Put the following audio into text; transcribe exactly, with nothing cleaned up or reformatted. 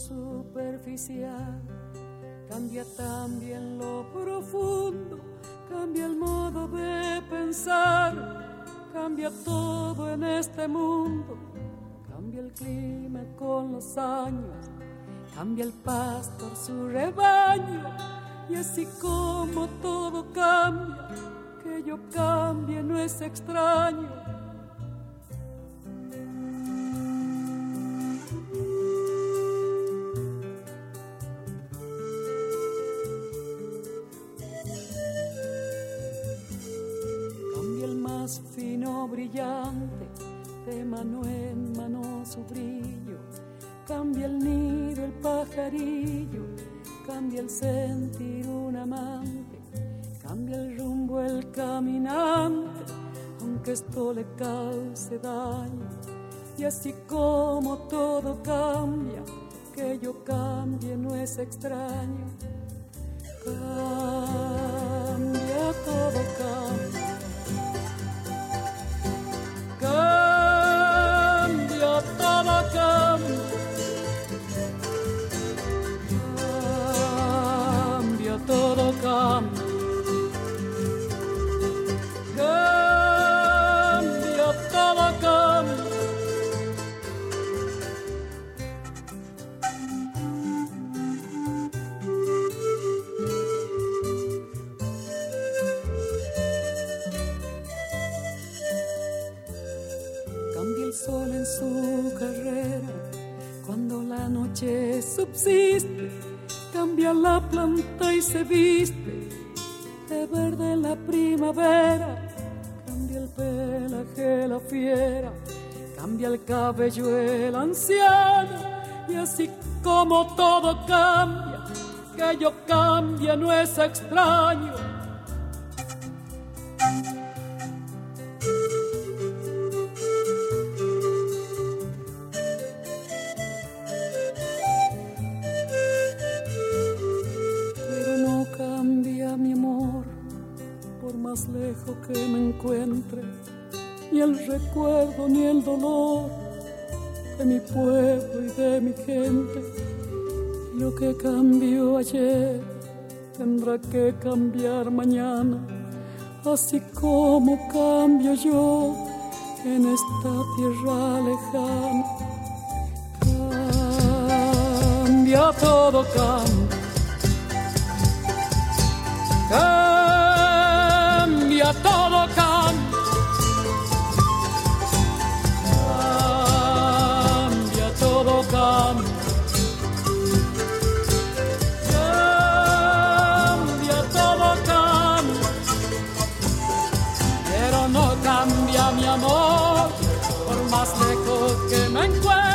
superficial, cambia también lo profundo, cambia el modo de pensar, cambia todo en este mundo, cambia el clima con los años, cambia el pastor su rebaño, y así como todo cambia, que yo cambie no es extraño. Cambia el más fino brillante, de mano en mano su brillo, cambia el nido, el pajarillo, cambia el sentir un amante, cambia el rumbo el caminante, aunque esto le cause daño. Y así como todo cambia, que yo cambie no es extraño. Cambia, todo cambia. Cambia, todo cambia. Cambia, todo cambia. Cambia, todo cambia. Cambia el sol en su carrera, cuando la noche subsiste, cambia la planta y se viste de verde la primavera, cambia el pelaje la fiera, cambia el cabello el anciano, y así como todo cambia, que yo cambie no es extraño. Más lejos que me encuentre, ni el recuerdo ni el dolor de mi pueblo y de mi gente. Lo que cambió ayer tendrá que cambiar mañana, así como cambio yo en esta tierra lejana. Cambia, todo cambia. Cambia, todo cambia. Cambia, todo cambia. Cambia, todo cambia. Pero no cambia mi amor, por más lejos que me encuentre.